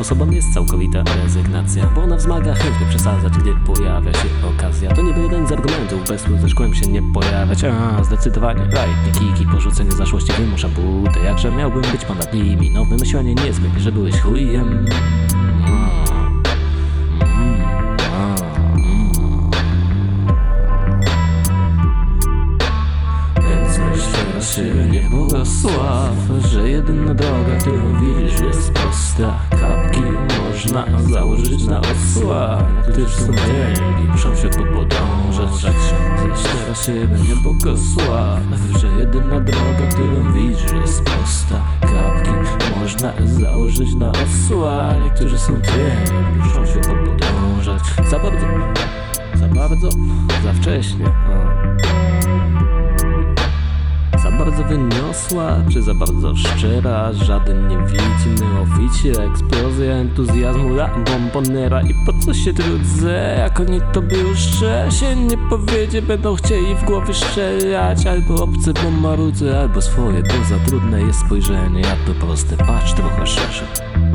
sposobem jest całkowita rezygnacja, bo ona wzmaga chęć, by przesadzać, gdy pojawia się okazja. To niby jeden z argumentów, bez których szkołem się nie pojawiać. Zdecydowanie rajd, kiki, porzucenie zaszłości wymusza butę. Jakże miałbym być ponad nimi, no wymyślanie niezbyt, że byłeś chujem. Siebie nie błogosław, że jedyna droga, którą widzisz, jest prosta. Kapki można założyć na osła, którzy są biegli, muszą się podążać. Zaś teraz siebie nie błogosław, że jedyna droga, którą widzisz, jest prosta. Kapki można założyć na osła, niektórzy są biegli, muszą się podążać. Za wcześnie. Za bardzo wyniosła, czy za bardzo szczera? Żaden nie widzi neoficie, eksplozja entuzjazmu la bombonera. I po co się trudzę, jak oni tobie już się nie powiedzie, będą chcieli w głowie strzelać. Albo obcy, bo marudzę, albo swoje, bo za trudne jest spojrzenie. Ja to proste, patrz trochę szerzej.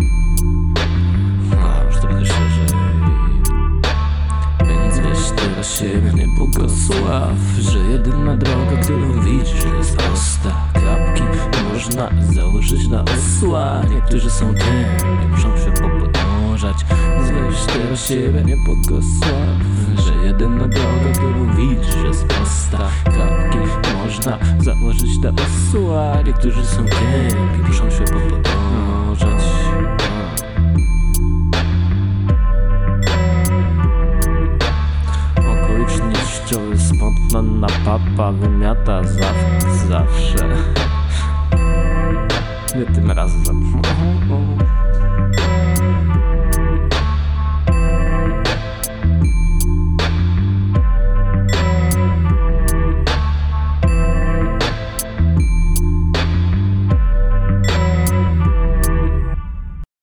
Patrz trochę szerzej. Więc weź teraz siebie nie błogosław, że jedyna droga, którą widzisz, jest prosta. Kapki można założyć na osła, niektórzy są tępi, muszą się podążać. Więc weź teraz siebie nie błogosław, że jedyna droga, którą widzisz, jest prosta. Kapki można założyć na osła, niektórzy są tępi, muszą się podążać. Spontana papa wymiata zawsze. Nie tym razem.